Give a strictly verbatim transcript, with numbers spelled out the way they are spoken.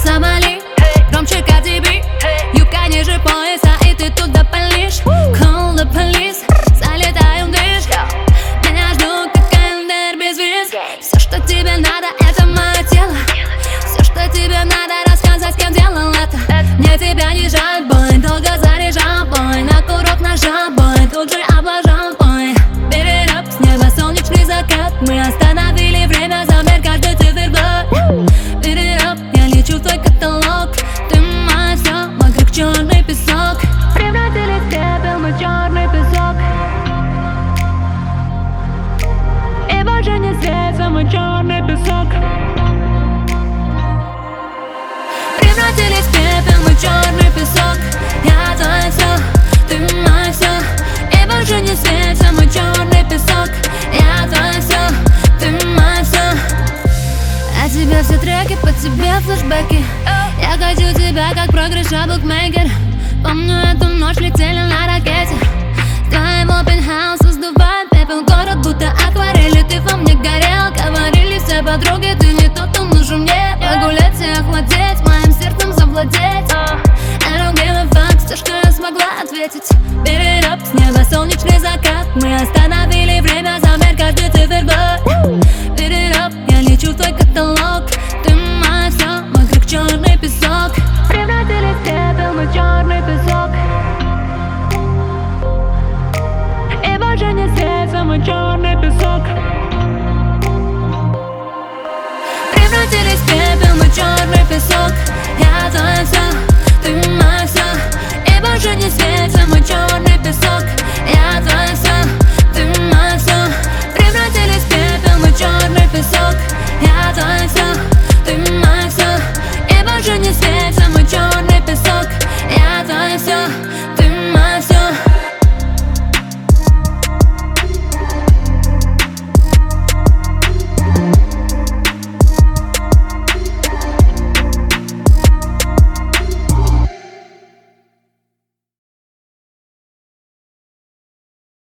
Сомали, громче Cardi B, юбка ниже пояса, и ты туда палишь. Call the police, залетаем в движ. Меня ждут как календарь без виз. Все, что тебе надо, это мое тело. Все, что тебе надо, рассказать, с кем делал это. Мне тебя не жаль, бой, долго заряжал, бой. На курок нажал, бой, тут же облажал, бой. Beat it up, с неба солнечный закат. Мы остановили время, замер каждый циферблат. Beat it up, я лечу в твой каталог. Ты мой все, мой как черный песок. Превратились в пепел, мы черный песок. И больше не светится, мы черный песок. Превратились в пепел, мы черный песок. Я твое все, ты мое все. И больше не светится, мы черный песок. Я твое все, ты мое все. От тебя все треки, по тебе флешбеки. Я хочу тебя, как прогресса букмекер. Помню эту ночь, летели на ракете. Твоего пентхауса сдувает пепел. Город будто акварели, ты во мне горел. Говорили все подруги, ты не тот, кто нужен мне. Погулять и охладеть, моим сердцем завладеть. I don't give a fuck, все, что я смогла ответить. Beat it up, с неба солнечный закат. Мы остановили время, замер каждый циферблат. Beat it up, я лечу в твой каталог. Ты мое все, мой как черный песок. Превратились в пепел, мы черный песок. И больше не светится, мы черный песок. Превратились в пепел, мы черный песок. Я твое все, ты мое.